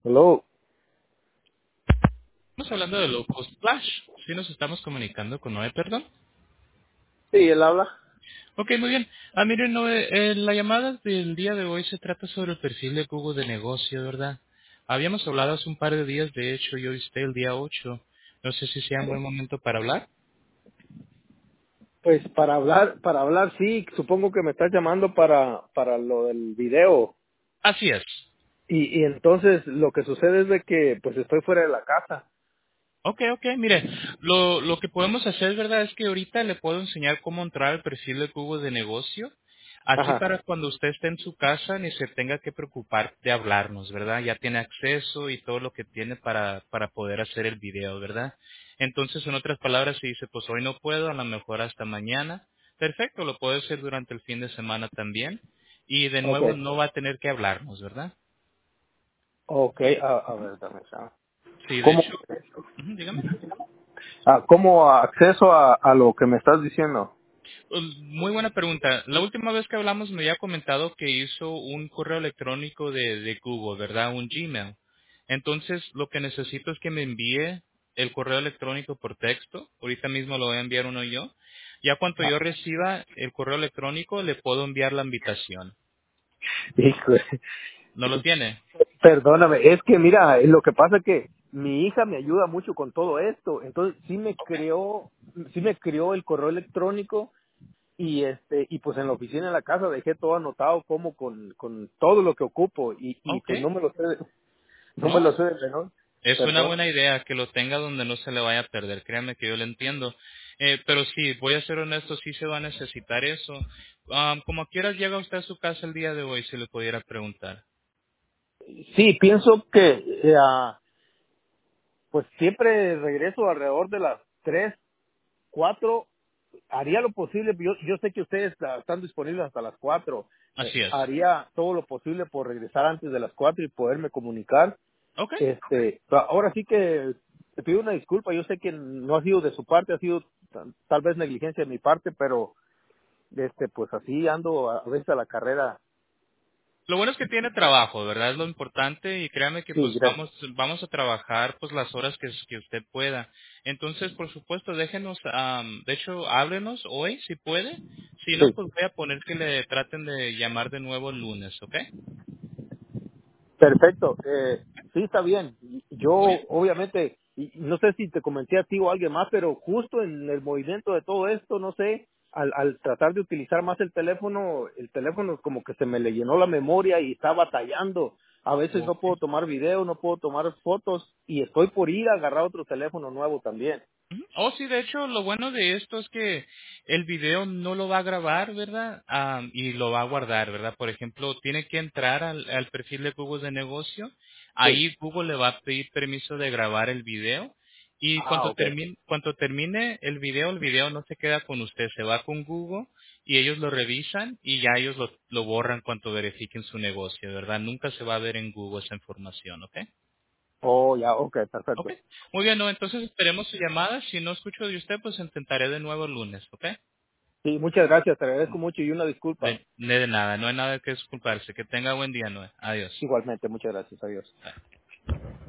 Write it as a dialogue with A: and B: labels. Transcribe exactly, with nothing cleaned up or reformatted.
A: Hello.
B: Estamos hablando de Low Cost Flash. Sí nos estamos comunicando con Noé, perdón.
A: Sí, él habla.
B: Ok, muy bien. Ah, miren, Noé, eh, la llamada del día de hoy se trata sobre el perfil de Google de negocio, ¿verdad? Habíamos hablado hace un par de días, de hecho, yo y usted el día ocho. No sé si sea un buen momento para hablar.
A: Pues para hablar, para hablar, sí, supongo que me estás llamando para, para lo del video.
B: Así es.
A: Y, y entonces lo que sucede es de que pues estoy fuera de la casa.
B: Ok, ok, mire, lo, lo que podemos hacer, ¿verdad? Es que ahorita le puedo enseñar cómo entrar al perfil de Google de negocio. Así
A: Ajá.
B: para cuando usted esté en su casa ni se tenga que preocupar de hablarnos, ¿verdad? Ya tiene acceso y todo lo que tiene para, para poder hacer el video, ¿verdad? Entonces, en otras palabras, si dice, pues hoy no puedo, a lo mejor hasta mañana. Perfecto, lo puede hacer durante el fin de semana también. Y de nuevo
A: Okay.
B: no va a tener que hablarnos, ¿verdad?
A: Okay, a, a ver, dame esa-
B: Sí, de
A: ¿Cómo,
B: hecho, ujú, dígame.
A: ah, ¿cómo acceso a, a lo que me estás diciendo?
B: Pues, muy buena pregunta. La última vez que hablamos me había comentado que hizo un correo electrónico de, de Google, ¿verdad? Un Gmail. Entonces, lo que necesito es que me envíe el correo electrónico por texto. Ahorita mismo lo voy a enviar uno yo. Ya cuando
A: Ah,
B: yo reciba el correo electrónico, le puedo enviar la invitación.
A: hijo,
B: ¿No lo tiene?
A: perdóname, es que mira, lo que pasa es que mi hija me ayuda mucho con todo esto, entonces sí me
B: Ok.
A: creó, sí me creó el correo electrónico y este y pues en la oficina en la casa dejé todo anotado como con con todo lo que ocupo y y
B: Ok.
A: pues no me lo sé no me
B: No,
A: lo sé de menor,
B: es una
A: perdón.
B: buena idea que lo tenga donde no se le vaya a perder. Créame que yo lo entiendo. Eh, pero sí, voy a ser honesto, sí se va a necesitar eso. Um, como quieras, llega usted a su casa el día de hoy, si le pudiera preguntar.
A: Sí, pienso que eh, ah, pues siempre regreso alrededor de las tres cuatro, haría lo posible, yo yo sé que ustedes ah, están disponibles hasta las cuatro, eh,
B: Así es.
A: haría todo lo posible por regresar antes de las cuatro y poderme comunicar.
B: Ok.
A: Este, ahora sí que te pido una disculpa, yo sé que no ha sido de su parte, ha sido ta- tal vez negligencia de mi parte, pero este, pues así ando a a veces a la carrera.
B: Lo bueno es que tiene trabajo, ¿verdad? Es lo importante y créame que
A: Sí,
B: pues
A: gracias.
B: vamos vamos a trabajar pues las horas que, que usted pueda. Entonces, por supuesto, déjenos, am, de hecho, háblenos hoy si puede. Si no,
A: Sí.
B: pues voy a poner que le traten de llamar de nuevo el lunes, ¿ok?
A: Perfecto, eh, sí está bien. Yo
B: Muy bien.
A: obviamente, y y no sé si te comenté a ti o a alguien más, pero justo en el movimiento de todo esto, no sé, al, al tratar de utilizar más el teléfono, el teléfono como que se me le llenó la memoria y está batallando. A veces no
B: Ok.
A: puedo tomar video, no puedo tomar fotos y estoy por ir a agarrar otro teléfono nuevo también.
B: Ujú. Oh, sí, de hecho, lo bueno de esto es que el video no lo va a grabar, ¿verdad? Am, y lo va a guardar, ¿verdad? Por ejemplo, tiene que entrar al, al perfil de Google de negocio.
A: Sí.
B: Ahí Google le va a pedir permiso de grabar el video. Y
A: Ah,
B: cuando
A: ok.
B: termine, cuando termine el video, el video no se queda con usted, se va con Google y ellos lo revisan y ya ellos lo, lo borran cuando verifiquen su negocio, ¿verdad? Nunca se va a ver en Google esa información, ¿ok?
A: Oh, ya, ok,
B: Ok.
A: perfecto.
B: Muy bien, no, entonces esperemos su llamada. Si no escucho de usted, pues intentaré de nuevo el lunes, ¿ok?
A: Sí, muchas gracias, te agradezco mucho y una disculpa.
B: De, de nada, no hay nada que disculparse. Que tenga buen día, Noé. Adiós.
A: Igualmente, muchas gracias, adiós.